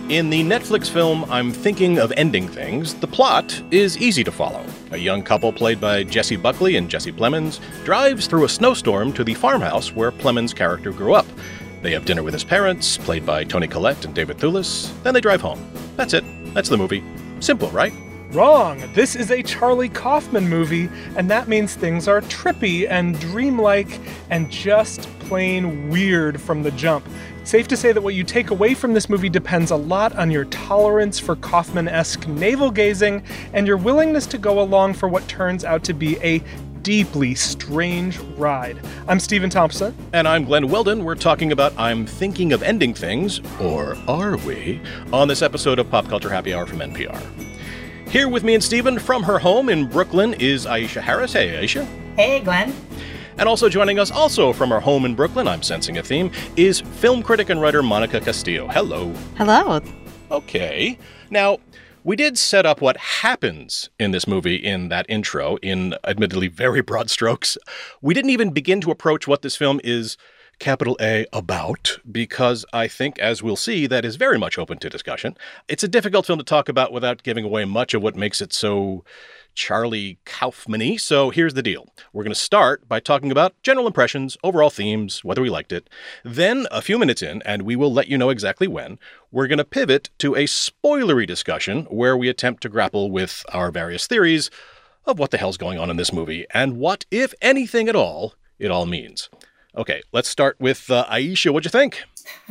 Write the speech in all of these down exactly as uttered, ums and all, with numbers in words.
In the Netflix film I'm Thinking of Ending Things, the plot is easy to follow. A young couple played by Jessie Buckley and Jesse Plemons drives through a snowstorm to the farmhouse where Plemons' character grew up. They have dinner with his parents, played by Toni Collette and David Thewlis, then they drive home. That's it. That's the movie. Simple, right? Wrong! This is a Charlie Kaufman movie, and that means things are trippy and dreamlike and just plain weird from the jump. Safe to say that what you take away from this movie depends a lot on your tolerance for Kaufman-esque navel-gazing and your willingness to go along for what turns out to be a deeply strange ride. I'm Stephen Thompson. And I'm Glenn Weldon. We're talking about I'm Thinking of Ending Things, or are we, on this episode of Pop Culture Happy Hour from N P R. Here with me and Stephen from her home in Brooklyn is Aisha Harris. Hey, Aisha. Hey, Glenn. And also joining us, also from our home in Brooklyn, I'm sensing a theme, is film critic and writer Monica Castillo. Hello. Hello. Okay. Now, we did set up what happens in this movie in that intro in admittedly very broad strokes. We didn't even begin to approach what this film is, capital A, about, because I think, as we'll see, that is very much open to discussion. It's a difficult film to talk about without giving away much of what makes it so Charlie Kaufman-y. So here's the deal. We're going to start by talking about general impressions, overall themes, whether we liked it. Then, a few minutes in, and we will let you know exactly when, we're going to pivot to a spoilery discussion where we attempt to grapple with our various theories of what the hell's going on in this movie and what, if anything at all, it all means. Okay, let's start with uh, Aisha. What'd you think?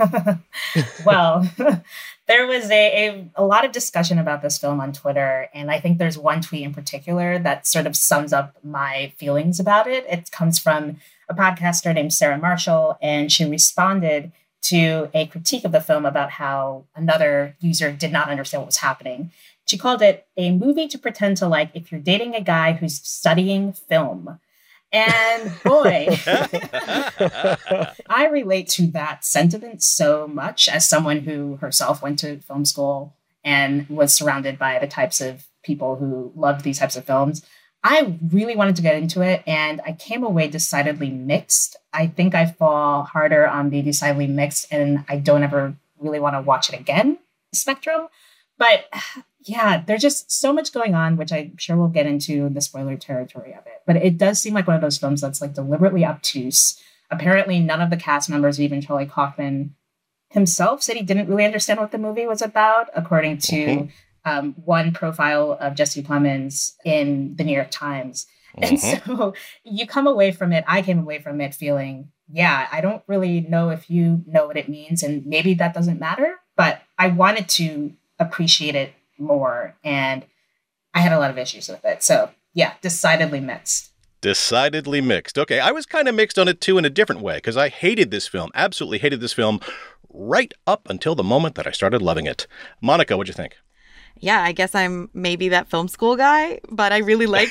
Well, there was a, a, a lot of discussion about this film on Twitter, and I think there's one tweet in particular that sort of sums up my feelings about it. It comes from a podcaster named Sarah Marshall, and she responded to a critique of the film about how another user did not understand what was happening. She called it a movie to pretend to like if you're dating a guy who's studying film. And boy, I relate to that sentiment so much as someone who herself went to film school and was surrounded by the types of people who loved these types of films. I really wanted to get into it, and I came away decidedly mixed. I think I fall harder on the decidedly mixed, and I don't ever really want to watch it again spectrum. But yeah, there's just so much going on, which I'm sure we'll get into the spoiler territory of it. But it does seem like one of those films that's like deliberately obtuse. Apparently, none of the cast members, even Charlie Kaufman himself, said he didn't really understand what the movie was about, according to mm-hmm. um, one profile of Jesse Plemons in the New York Times. Mm-hmm. And so you come away from it, I came away from it feeling, yeah, I don't really know if you know what it means, and maybe that doesn't matter, but I wanted to appreciate it more, and I had a lot of issues with it. So yeah, decidedly mixed. Decidedly mixed. Okay, I was kind of mixed on it too in a different way, because I hated this film, absolutely hated this film, right up until the moment that I started loving it. Monica, what'd you think? Yeah, I guess I'm maybe that film school guy, but I really liked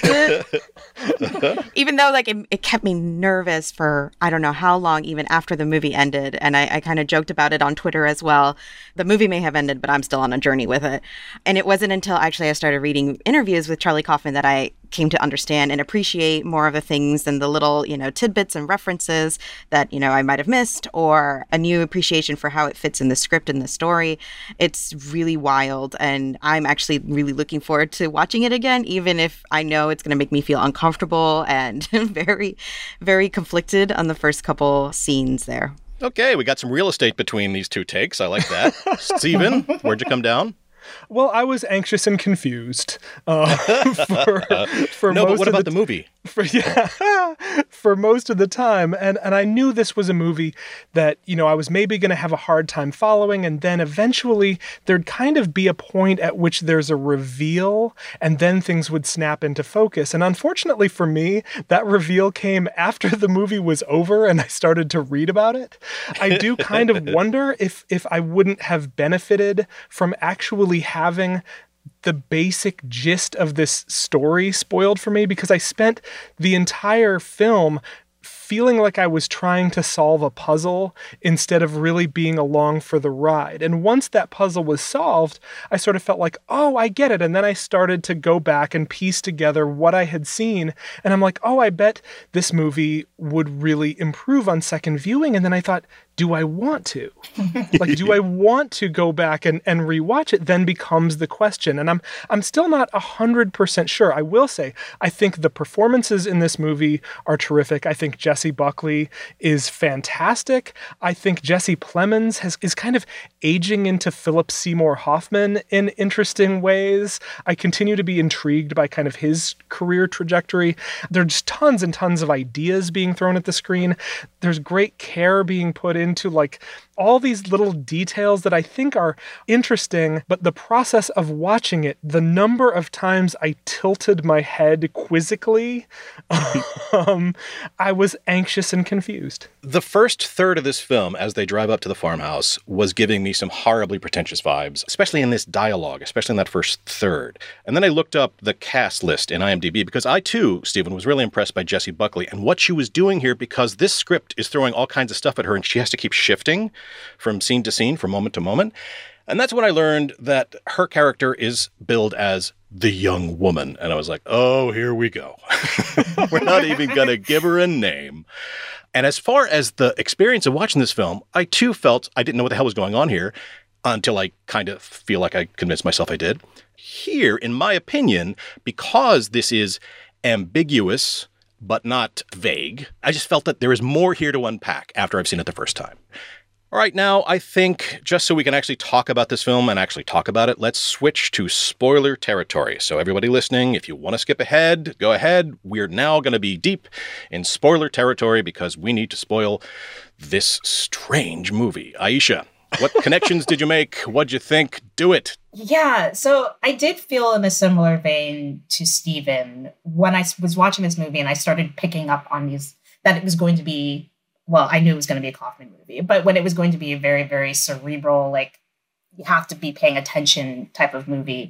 it. Even though like it, it kept me nervous for I don't know how long, even after the movie ended. And I, I kind of joked about it on Twitter as well. The movie may have ended, but I'm still on a journey with it. And it wasn't until actually I started reading interviews with Charlie Kaufman that I came to understand and appreciate more of the things and the little, you know, tidbits and references that, you know, I might have missed, or a new appreciation for how it fits in the script and the story. It's really wild. And I'm actually really looking forward to watching it again, even if I know it's going to make me feel uncomfortable and very, very conflicted on the first couple scenes there. Okay, we got some real estate between these two takes. I like that. Stephen, where'd you come down? Well, I was anxious and confused uh, for, for no, most but what of about the, the movie? For, yeah, for most of the time. And, and I knew this was a movie that, you know, I was maybe going to have a hard time following. And then eventually there'd kind of be a point at which there's a reveal and then things would snap into focus. And unfortunately for me, that reveal came after the movie was over and I started to read about it. I do kind of wonder if, if I wouldn't have benefited from actually having the basic gist of this story spoiled for me, because I spent the entire film feeling like I was trying to solve a puzzle instead of really being along for the ride. And once that puzzle was solved, I sort of felt like, oh, I get it. And then I started to go back and piece together what I had seen. And I'm like, oh, I bet this movie would really improve on second viewing. And then I thought, do I want to? Like, do I want to go back and, and rewatch it? Then becomes the question. And I'm I'm still not one hundred percent sure. I will say, I think the performances in this movie are terrific. I think Jessie Buckley is fantastic. I think Jesse Plemons has, is kind of aging into Philip Seymour Hoffman in interesting ways. I continue to be intrigued by kind of his career trajectory. There's tons and tons of ideas being thrown at the screen. There's great care being put into like all these little details that I think are interesting, but the process of watching it, the number of times I tilted my head quizzically, um, I was anxious and confused. The first third of this film, as they drive up to the farmhouse, was giving me some horribly pretentious vibes, especially in this dialogue, especially in that first third. And then I looked up the cast list in IMDb because I, too, Stephen, was really impressed by Jessie Buckley and what she was doing here, because this script is throwing all kinds of stuff at her and she has to keep shifting from scene to scene, from moment to moment. And that's when I learned that her character is billed as the young woman. And I was like, oh, here we go. We're not even going to give her a name. And as far as the experience of watching this film, I too felt I didn't know what the hell was going on here until I kind of feel like I convinced myself I did. Here, in my opinion, because this is ambiguous but not vague, I just felt that there is more here to unpack after I've seen it the first time. All right, now I think just so we can actually talk about this film and actually talk about it, let's switch to spoiler territory. So everybody listening, if you want to skip ahead, go ahead. We're now going to be deep in spoiler territory because we need to spoil this strange movie. Aisha, what connections did you make? What'd you think? Do it. Yeah, so I did feel in a similar vein to Stephen when I was watching this movie and I started picking up on these, that it was going to be, well, I knew it was going to be a Kaufman movie, but when it was going to be a very, very cerebral, like, you have to be paying attention type of movie,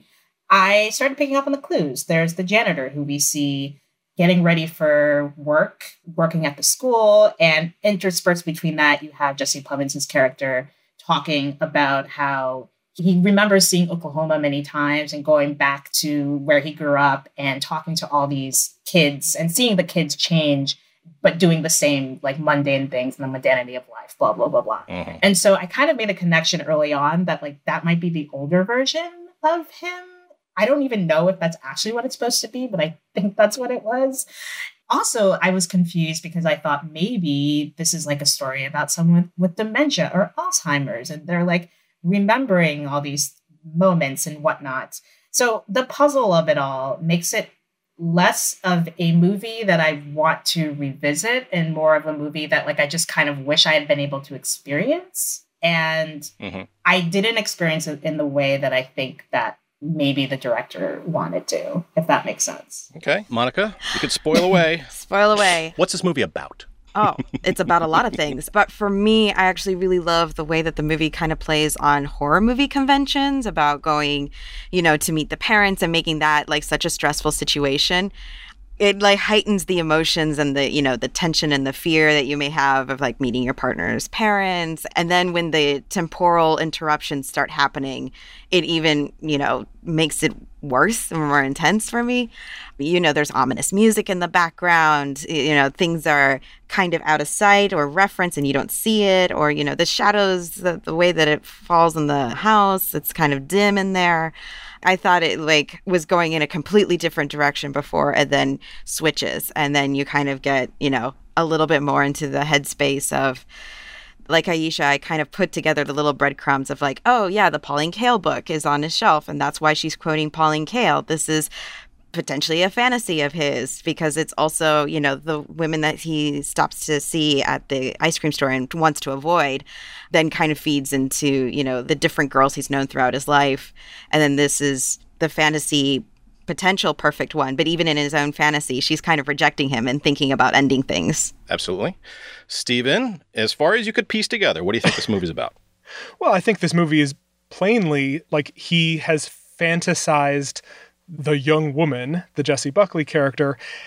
I started picking up on the clues. There's the janitor who we see getting ready for work, working at the school, and interspersed between that, you have Jesse Plemons' character talking about how he remembers seeing Oklahoma many times and going back to where he grew up and talking to all these kids and seeing the kids change, but doing the same like mundane things and the mundanity of life, blah, blah, blah, blah. Mm-hmm. And so I kind of made a connection early on that like that might be the older version of him. I don't even know if that's actually what it's supposed to be, but I think that's what it was. Also, I was confused because I thought maybe this is like a story about someone with dementia or Alzheimer's, and they're like remembering all these moments and whatnot. So the puzzle of it all makes it less of a movie that I want to revisit and more of a movie that like I just kind of wish I had been able to experience. And mm-hmm. I didn't experience it in the way that I think that maybe the director wanted to, if that makes sense. Okay. Monica, you could spoil away. Spoil away. What's this movie about? Oh, it's about a lot of things. But for me, I actually really love the way that the movie kind of plays on horror movie conventions about going, you know, to meet the parents and making that like such a stressful situation. It like heightens the emotions and the, you know, the tension and the fear that you may have of like meeting your partner's parents. And then when the temporal interruptions start happening, it even, you know, makes it worse and more intense for me. You know, there's ominous music in the background, you know, things are kind of out of sight or reference and you don't see it, or, you know, the shadows, the, the way that it falls in the house, it's kind of dim in there. I thought it like was going in a completely different direction before and then switches. And then you kind of get, you know, a little bit more into the headspace of, like Aisha, I kind of put together the little breadcrumbs of like, oh yeah, the Pauline Kael book is on his shelf. And that's why she's quoting Pauline Kael. This is potentially a fantasy of his because it's also, you know, the women that he stops to see at the ice cream store and wants to avoid then kind of feeds into, you know, the different girls he's known throughout his life. And then this is the fantasy potential perfect one. But even in his own fantasy, she's kind of rejecting him and thinking about ending things. Absolutely. Stephen, as far as you could piece together, what do you think this movie's about? Well, I think this movie is plainly like he has fantasized the young woman, the Jessie Buckley character,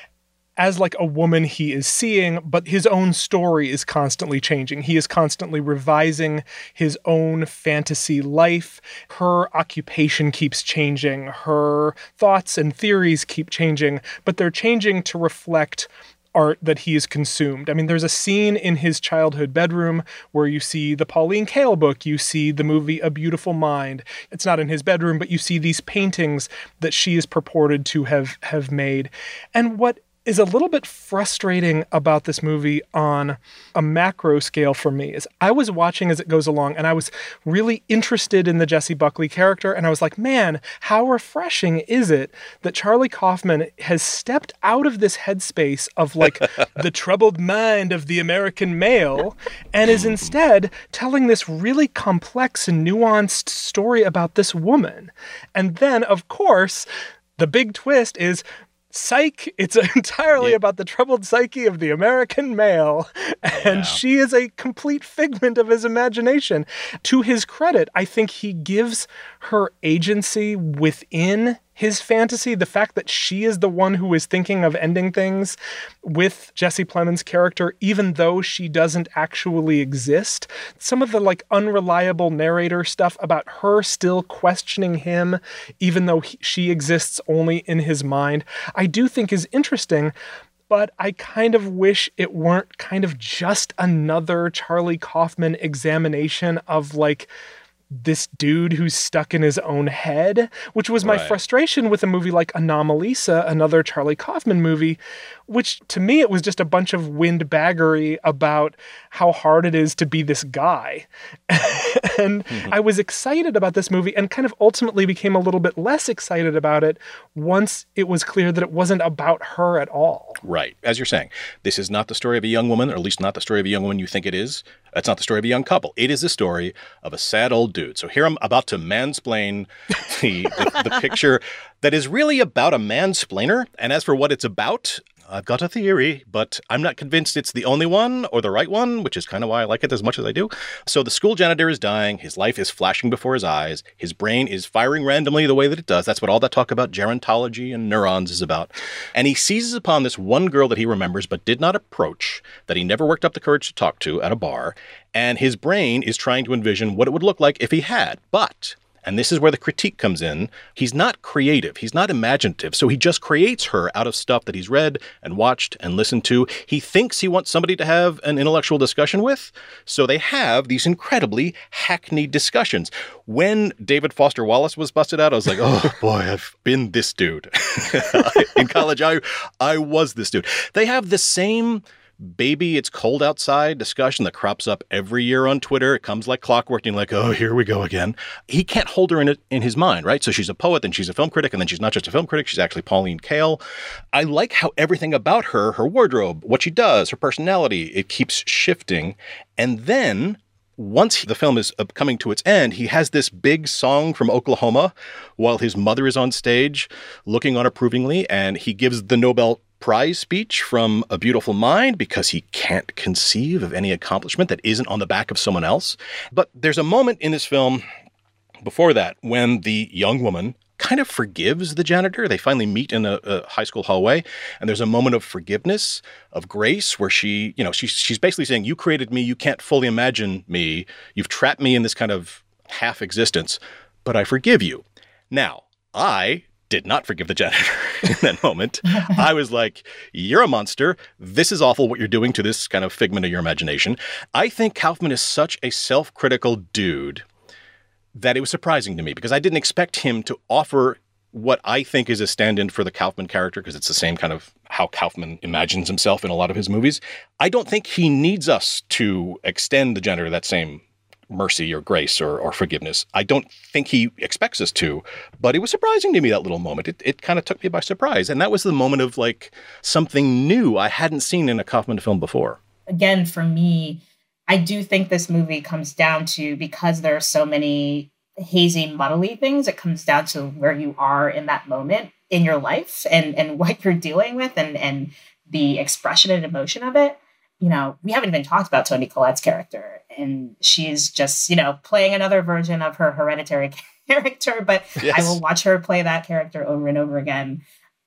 as like a woman he is seeing, but his own story is constantly changing. He is constantly revising his own fantasy life. Her occupation keeps changing. Her thoughts and theories keep changing, but they're changing to reflect art that he has consumed. I mean, there's a scene in his childhood bedroom where you see the Pauline Kael book, you see the movie A Beautiful Mind. It's not in his bedroom, but you see these paintings that she is purported to have, have made. And what is a little bit frustrating about this movie on a macro scale for me is I was watching as it goes along and I was really interested in the Jessie Buckley character. And I was like, man, how refreshing is it that Charlie Kaufman has stepped out of this headspace of like the troubled mind of the American male and is instead telling this really complex and nuanced story about this woman. And then, of course, the big twist is psych, it's entirely yeah. about the troubled psyche of the American male, and yeah. she is a complete figment of his imagination. To his credit, I think he gives her agency within his fantasy. The fact that she is the one who is thinking of ending things with Jesse Plemons' character, even though she doesn't actually exist. Some of the like unreliable narrator stuff about her still questioning him, even though he, she exists only in his mind, I do think is interesting. But I kind of wish it weren't kind of just another Charlie Kaufman examination of like this dude who's stuck in his own head, which was my right. frustration with a movie like Anomalisa, another Charlie Kaufman movie, which to me, it was just a bunch of windbaggery about how hard it is to be this guy. and mm-hmm. I was excited about this movie and kind of ultimately became a little bit less excited about it once it was clear that it wasn't about her at all. Right. As you're saying, this is not the story of a young woman, or at least not the story of a young woman you think it is. It's not the story of a young couple. It is the story of a sad old dude. So here I'm about to mansplain the, the, the picture that is really about a mansplainer. And as for what it's about, I've got a theory, but I'm not convinced it's the only one or the right one, which is kind of why I like it as much as I do. So the school janitor is dying. His life is flashing before his eyes. His brain is firing randomly the way that it does. That's what all that talk about gerontology and neurons is about. And he seizes upon this one girl that he remembers but did not approach, that he never worked up the courage to talk to at a bar. And his brain is trying to envision what it would look like if he had. But, and this is where the critique comes in, he's not creative. He's not imaginative. So he just creates her out of stuff that he's read and watched and listened to. He thinks he wants somebody to have an intellectual discussion with. So they have these incredibly hackneyed discussions. When David Foster Wallace was busted out, I was like, oh boy, I've been this dude. In college, I, I was this dude. They have the same baby, it's cold outside discussion that crops up every year on Twitter. It comes like clockwork, and you're like, oh, here we go again. He can't hold her in it, in his mind, right? So she's a poet, then she's a film critic, and then she's not just a film critic, she's actually Pauline Kael. I like how everything about her, her wardrobe, what she does, her personality, it keeps shifting. And then once the film is coming to its end, he has this big song from Oklahoma while his mother is on stage looking on approvingly, and he gives the Nobel Prize speech from A Beautiful Mind because he can't conceive of any accomplishment that isn't on the back of someone else. But there's a moment in this film before that when the young woman kind of forgives the janitor. They finally meet in a, a high school hallway, and there's a moment of forgiveness, of grace, where she, you know, she's, she's basically saying, you created me, you can't fully imagine me, you've trapped me in this kind of half existence, but I forgive you. Now, I did not forgive the janitor in that moment. I was like, you're a monster. This is awful what you're doing to this kind of figment of your imagination. I think Kaufman is such a self-critical dude that it was surprising to me because I didn't expect him to offer what I think is a stand-in for the Kaufman character, because it's the same kind of how Kaufman imagines himself in a lot of his movies. I don't think he needs us to extend the janitor that same mercy or grace or, or forgiveness. I don't think he expects us to, but it was surprising to me, that little moment. It, it kind of took me by surprise. And that was the moment of like something new I hadn't seen in a Kaufman film before. Again, for me, I do think this movie comes down to, because there are so many hazy, muddly things, it comes down to where you are in that moment in your life and, and what you're dealing with and, and the expression and emotion of it. You know, we haven't even talked about Toni Collette's character, and she's just, you know, playing another version of her Hereditary character, but yes. I will watch her play that character over and over again.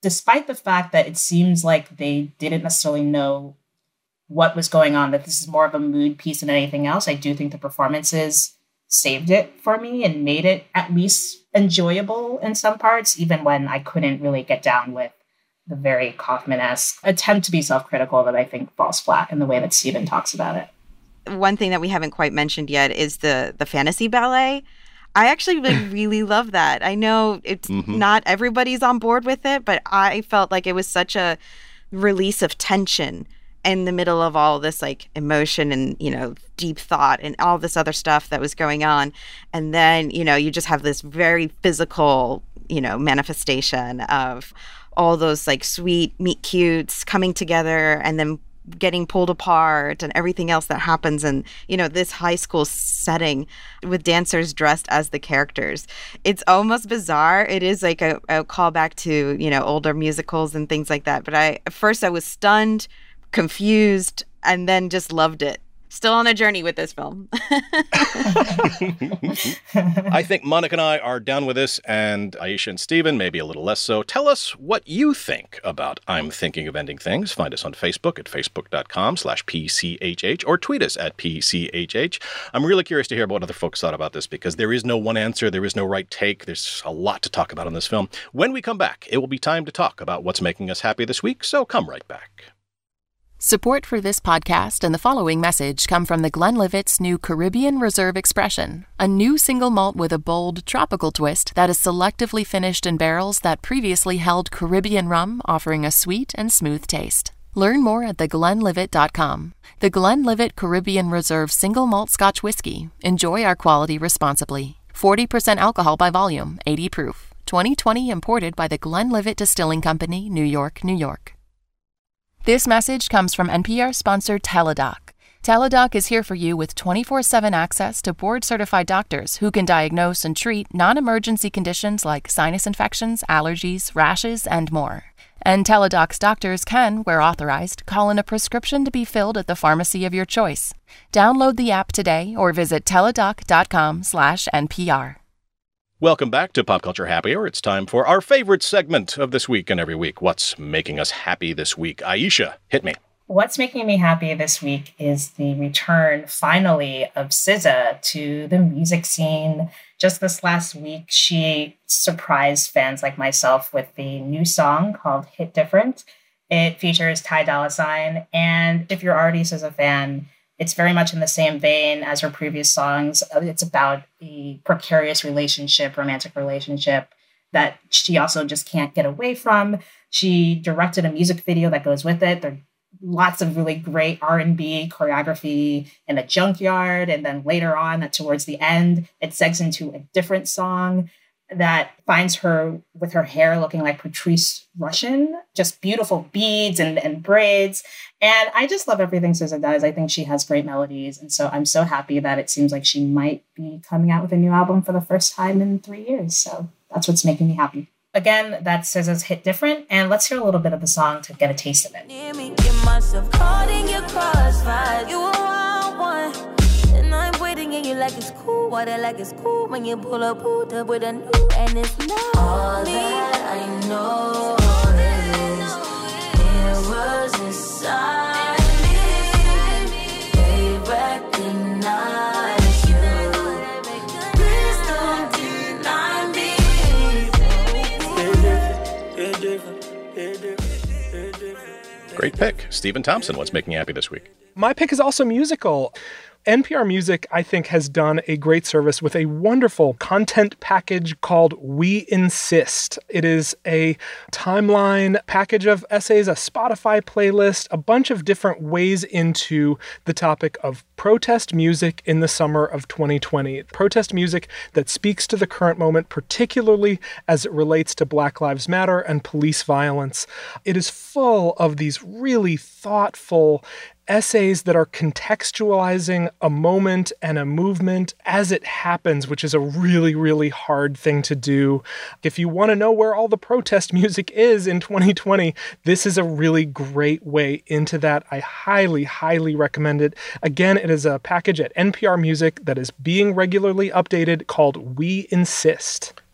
despite the fact that it seems like they didn't necessarily know what was going on, that this is more of a mood piece than anything else, I do think the performances saved it for me and made it at least enjoyable in some parts, even when I couldn't really get down with the very Kaufman-esque attempt to be self-critical that I think falls flat in the way that Stephen talks about it. One thing that we haven't quite mentioned yet is the the fantasy ballet. I actually really, really love that. I know it's mm-hmm. not everybody's on board with it, but I felt like it was such a release of tension in the middle of all this like emotion and, you know, deep thought and all this other stuff that was going on. And then, you know, you just have this very physical, you know, manifestation of all those like sweet meet cutes coming together and then getting pulled apart and everything else that happens in, you know, this high school setting with dancers dressed as the characters. It's almost bizarre. It is like a, a callback to, you know, older musicals and things like that. But I, at first I was stunned, confused, and then just loved it. Still on a journey with this film. I think Monica and I are down with this, and Aisha and Stephen maybe a little less so. Tell us what you think about I'm Thinking of Ending Things. Find us on Facebook at facebook.com slash PCHH or tweet us at P C H H. I'm really curious to hear what other folks thought about this because there is no one answer. There is no right take. There's a lot to talk about on this film. When we come back, it will be time to talk about what's making us happy this week, so come right back. Support for this podcast and the following message come from the Glenlivet's new Caribbean Reserve Expression, a new single malt with a bold, tropical twist that is selectively finished in barrels that previously held Caribbean rum, offering a sweet and smooth taste. Learn more at the glenlivet dot com. The Glenlivet Caribbean Reserve Single Malt Scotch Whiskey. Enjoy our quality responsibly. forty percent alcohol by volume, eighty proof. twenty twenty imported by the Glenlivet Distilling Company, New York, New York. This message comes from N P R-sponsored Teladoc. Teladoc is here for you with twenty-four seven access to board-certified doctors who can diagnose and treat non-emergency conditions like sinus infections, allergies, rashes, and more. And Teladoc's doctors can, where authorized, call in a prescription to be filled at the pharmacy of your choice. Download the app today or visit teladoc.com slash NPR. Welcome back to Pop Culture Happy Hour. It's time for our favorite segment of this week and every week. What's making us happy this week? Aisha, hit me. What's making me happy this week is the return, finally, of S Z A to the music scene. Just this last week, she surprised fans like myself with the new song called Hit Different. It features Ty Dolla $ign, and if you're already a S Z A fan, it's very much in the same vein as her previous songs. It's about a precarious relationship, romantic relationship that she also just can't get away from. She directed a music video that goes with it. There are lots of really great R and B choreography in the junkyard. And then later on, towards the end, it segs into a different song that finds her with her hair looking like Patrice Rushen, just beautiful beads and, and braids. And I just love everything S Z A does. I think she has great melodies. And so I'm so happy that it seems like she might be coming out with a new album for the first time in three years. So that's what's making me happy. Again, that's S Z A's Hit Different. And let's hear a little bit of the song to get a taste of it. Near me, get myself caught in your crossfire. You a wild one. And I'm waiting and you like it's cool. Why they like it's cool when you pull up, pulled up with a new. And it's not all me. That I know is it was inside me. They recognize you. Please don't deny me. They're different. They're different. They're different. Great pick. Stephen Thompson, what's making you happy this week? My pick is also musical. N P R Music, I think, has done a great service with a wonderful content package called We Insist. It is a timeline package of essays, a Spotify playlist, a bunch of different ways into the topic of protest music in the summer of twenty twenty. Protest music that speaks to the current moment, particularly as it relates to Black Lives Matter and police violence. It is full of these really thoughtful essays that are contextualizing a moment and a movement as it happens, which is a really, really hard thing to do. If you want to know where all the protest music is in twenty twenty, this is a really great way into that. I highly, highly recommend it. Again, it is a package at N P R Music that is being regularly updated called We Insist.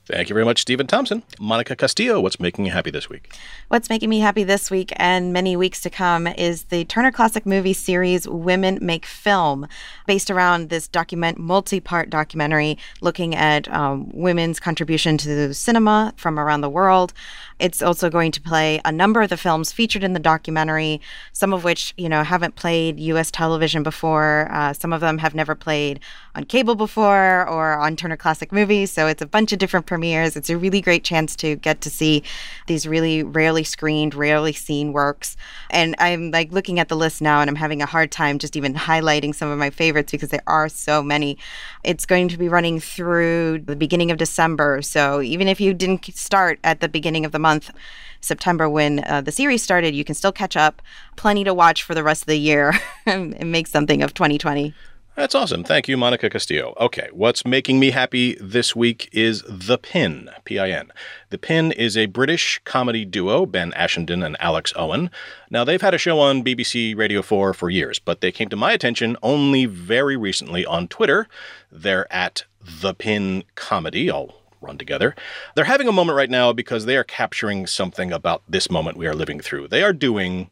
Thank you very much, Stephen Thompson. Monica Castillo, what's making you happy this week? What's making me happy this week and many weeks to come is the Turner Classic Movie series Women Make Film, based around this document, multi-part documentary looking at um, women's contribution to cinema from around the world. It's also going to play a number of the films featured in the documentary, some of which, you know, haven't played U S television before. Uh, some of them have never played on cable before or on Turner Classic Movies. So it's a bunch of different premieres. It's a really great chance to get to see these really rarely screened, rarely seen works. And I'm like looking at the list now and I'm having a hard time just even highlighting some of my favorites because there are so many. It's going to be running through the beginning of December. So even if you didn't start at the beginning of the month, month, September, when uh, the series started, you can still catch up. Plenty to watch for the rest of the year and make something of twenty twenty. That's awesome. Thank you, Monica Castillo. Okay, what's making me happy this week is The Pin, P I N. The Pin is a British comedy duo, Ben Ashenden and Alex Owen. Now, they've had a show on B B C Radio four for years, but they came to my attention only very recently on Twitter. They're at The Pin Comedy. I'll run together. They're having a moment right now because they are capturing something about this moment we are living through. They are doing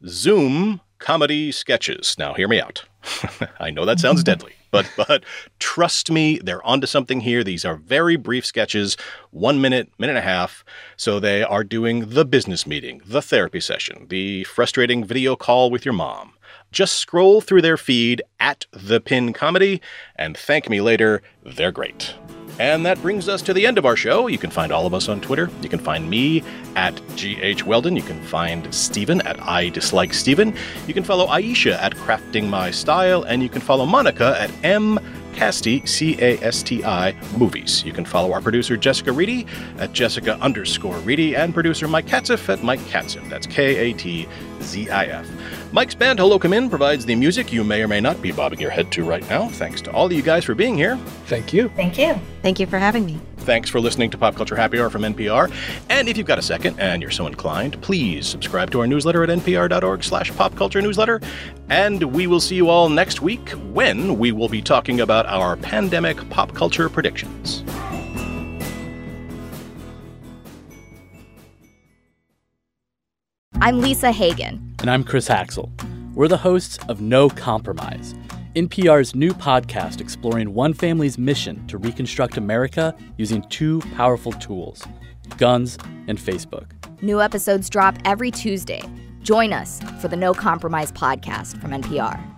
Zoom comedy sketches. Now, hear me out. I know that sounds deadly, but but trust me, they're onto something here. These are very brief sketches, one minute, minute and a half. So they are doing the business meeting, the therapy session, the frustrating video call with your mom. Just scroll through their feed at The Pin Comedy and thank me later. They're great. And that brings us to the end of our show. You can find all of us on Twitter. You can find me at G H Weldon. You can find Stephen at I Dislike Stephen. You can follow Aisha at Crafting My Style. And you can follow Monica at M Casti, C A S T I, Movies. You can follow our producer Jessica Reedy at Jessica underscore Reedy and producer Mike Katzif at Mike Katzif. That's K A T Z I F. Mike's band Hello Come In provides the music you may or may not be bobbing your head to right now. Thanks to all of you guys for being here. Thank you. Thank you. Thank you for having me. Thanks for listening to Pop Culture Happy Hour from N P R. And if you've got a second and you're so inclined, please subscribe to our newsletter at npr.org slash popculturenewsletter. And we will see you all next week when we will be talking about our pandemic pop culture predictions. I'm Lisa Hagen. And I'm Chris Haxel. We're the hosts of No Compromise, N P R's new podcast exploring one family's mission to reconstruct America using two powerful tools, guns and Facebook. New episodes drop every Tuesday. Join us for the No Compromise podcast from N P R.